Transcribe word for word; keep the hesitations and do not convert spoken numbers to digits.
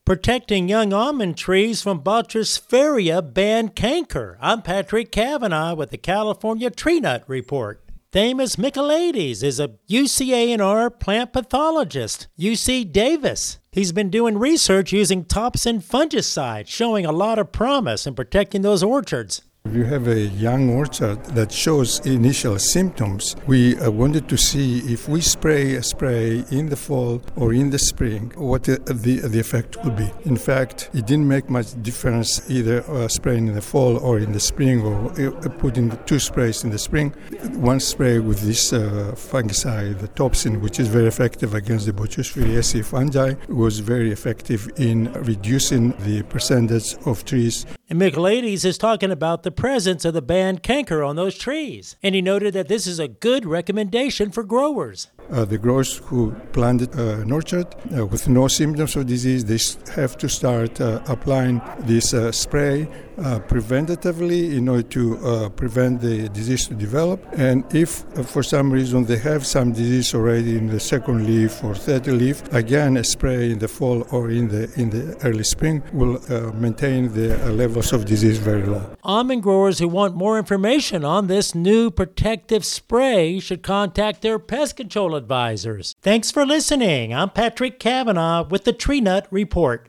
Protecting young almond trees from Botrysphaera band canker. I'm Patrick Cavanaugh with the California Tree Nut Report. Themis Michaelides is a U C A and R plant pathologist. U C Davis. He's been doing research using topsin fungicide, showing a lot of promise in protecting those orchards. If you have a young orchard that shows initial symptoms, we uh, wanted to see if we spray a spray in the fall or in the spring, what the, the, the effect would be. In fact, it didn't make much difference either uh, spraying in the fall or in the spring, or uh, putting two sprays in the spring. One spray with this uh, fungicide, the topsin, which is very effective against the Botrysphaeraceae fungi, was very effective in reducing the percentage of trees. And Michaelides is talking about the presence of the band canker on those trees. And he noted that this is a good recommendation for growers. Uh, the growers who planted uh, an orchard uh, with no symptoms of disease, they have to start uh, applying this uh, spray uh, preventatively in order to uh, prevent the disease to develop. And if uh, for some reason they have some disease already in the second leaf or third leaf, again a spray in the fall or in the in the early spring will uh, maintain the uh, levels of disease very low. Almond growers who want more information on this new protective spray should contact their pest control advisors. Thanks for listening. I'm Patrick Cavanaugh with the Tree Nut Report.